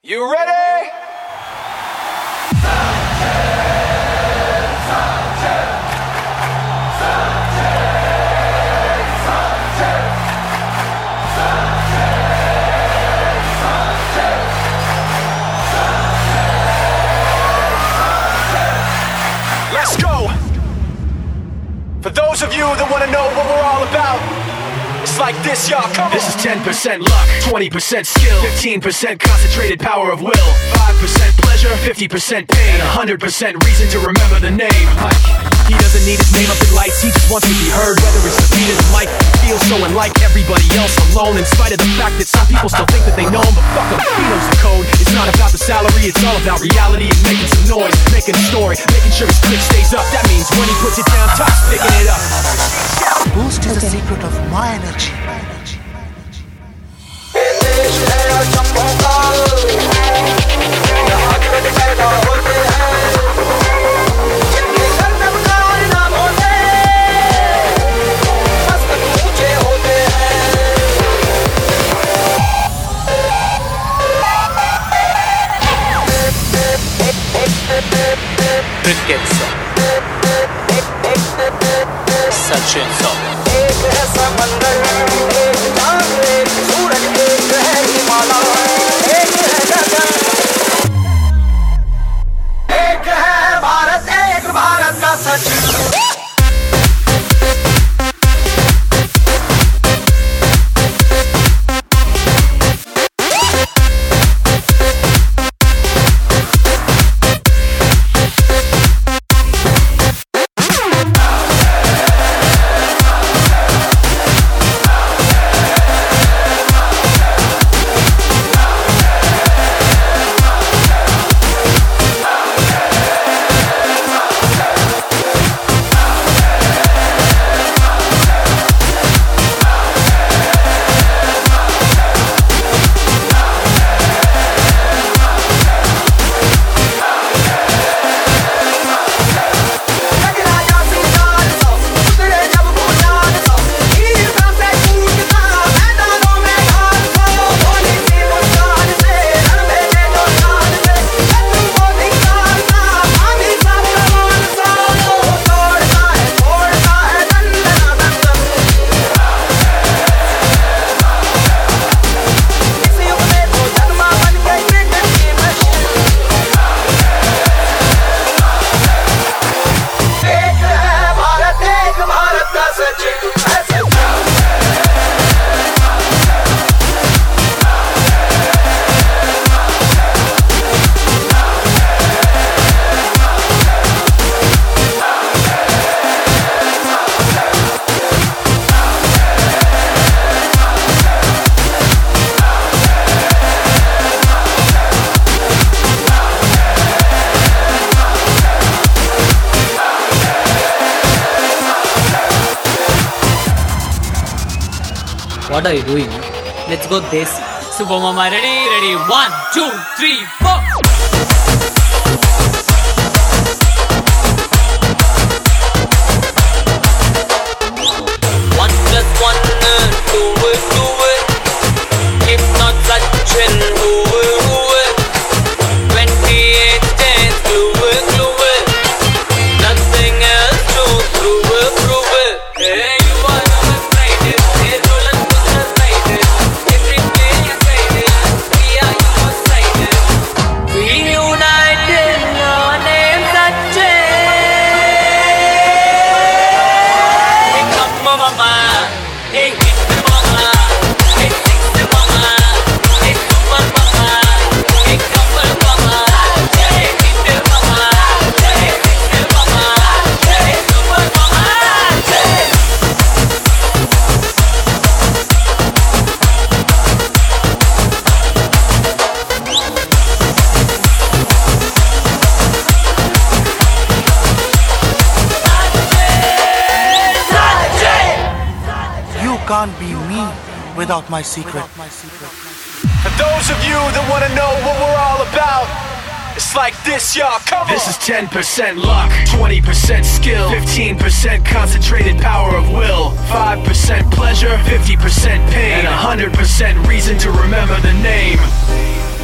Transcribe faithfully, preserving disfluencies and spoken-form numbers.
You ready? Let's go! For those of you that want to know what we're all about, it's like this, y'all, come on. This is ten percent luck, twenty percent skill, fifteen percent concentrated power of will, five percent pleasure, fifty percent pain, and one hundred percent reason to remember the name. Mike, he doesn't need his name up in lights, he just wants to be heard. Whether it's the beat of the mic, he feels so unlike everybody else alone, in spite of the fact that some people still think that they know him. But fuck him, he knows the code. It's not about the salary, it's all about reality and making some noise, making a story, making sure his click stays up. That means when he puts it down, Tops picking it up. Boost is the secret of my energy. Cricket song, Sachin song. एक है भारत, एक भारत का सच। What are you doing? Let's go Desi. Super Mama, ready, ready. One, two, three, four. One plus one, do it, do it. If not Sachin, who will, who will? Twenty-eight days, glue it, glue it. Nothing else to prove it, prove it. Hey, you are not afraid it. Hey, Roland was afraid it. Every day you say it. We are your side it. We unite in your name, Sachin. Hey, come on, mama. Hey, hit the mama. Hey, six the mama. Hey, super mama. Hey, couple mama. Hey, hit the mama. Hey, six the mama. Hey, super mama. Hey. You can't be me without my secret. For those of you that want to know what we're all about, it's like this, y'all, come on. This is ten percent luck, twenty percent skill, fifteen percent concentrated power of will, five percent pleasure, fifty percent pain, and one hundred percent reason to remember the name.